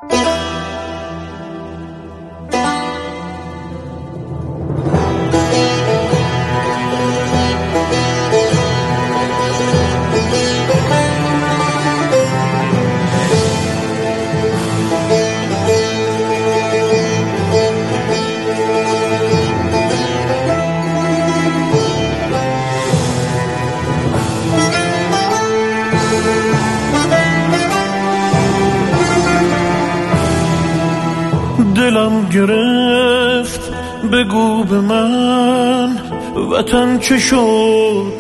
دلم گرفت بگو به من وطن چه شد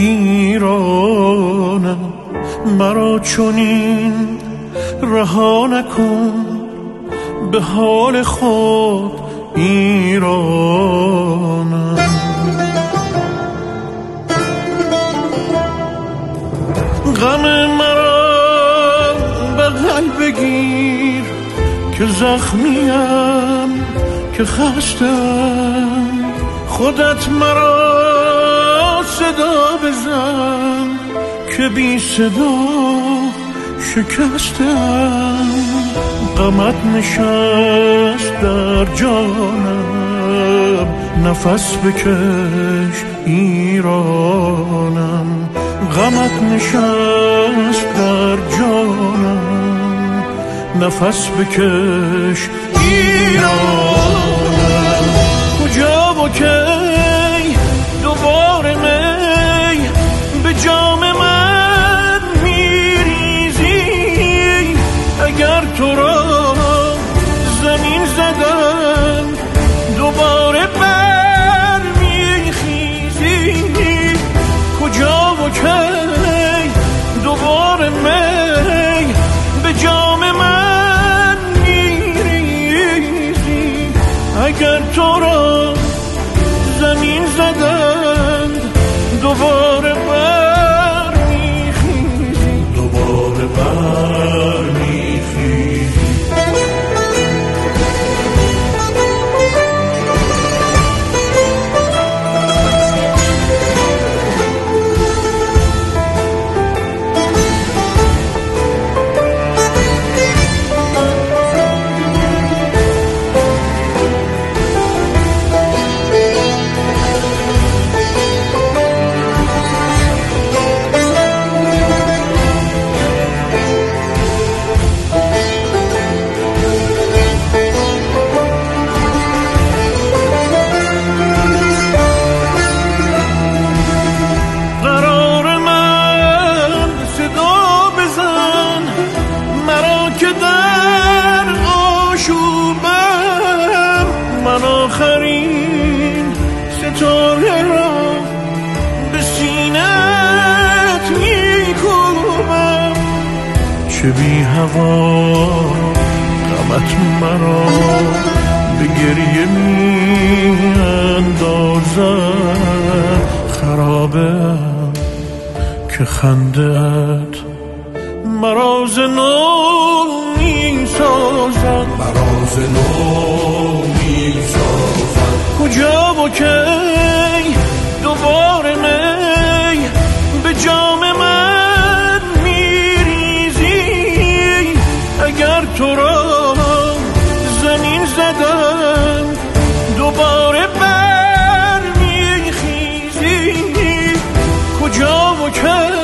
ایرانم، مرا چنین رها نکن به حال خود ایرانم. غم مرا بغل بگیر که زخمیم که خستم، خودت مرا صدا بزن که بی صدا شکستم. غمت نشست در جانم، نفس بکش ایرانم. غمت نشست در جانم، نفس بکش ایرانم. کجا و کی دوباره می به جام من میریزی؟ اگر تو را زمین زدن دوباره بر میخیزی؟ کجا و کی دوباره می به جام من میریزی؟ اگر تو را زمین زدند دوباره بر میخیزی، دوباره بر میخیزی. من آخرین ستاره را به سینت میکوبم، چه بی هوا غمت مرا به گریه میاندازد. خرابم که خنده‌ات مرا ز نو میسازد، مرا ز نو میسازد. کجا و کی